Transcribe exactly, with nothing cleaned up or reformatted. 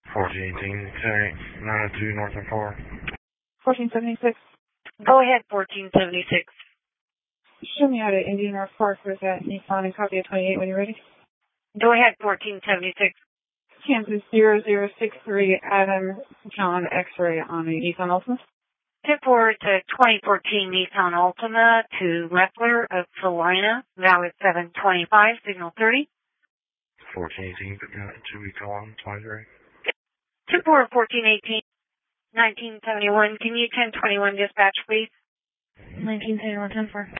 fourteen eighteen, nine oh two North and four. fourteen seventy-six. Go ahead, fourteen seventy-six. Show me out at Indian North Park with that Nissan and copy of twenty-eight when you're ready. Go ahead, fourteen seventy-six. Kansas zero zero six three, Adam John X-ray on a Nissan Altima. Tip forward to twenty fourteen Nissan Altima to Leffler of Salina, valid seven twenty-five, signal thirty. fourteen eighteen, but not two week on, twenty-three. Tip forward fourteen eighteen, nineteen seventy-one. Can you ten twenty-one dispatch, please? nineteen seventy-one, ten four.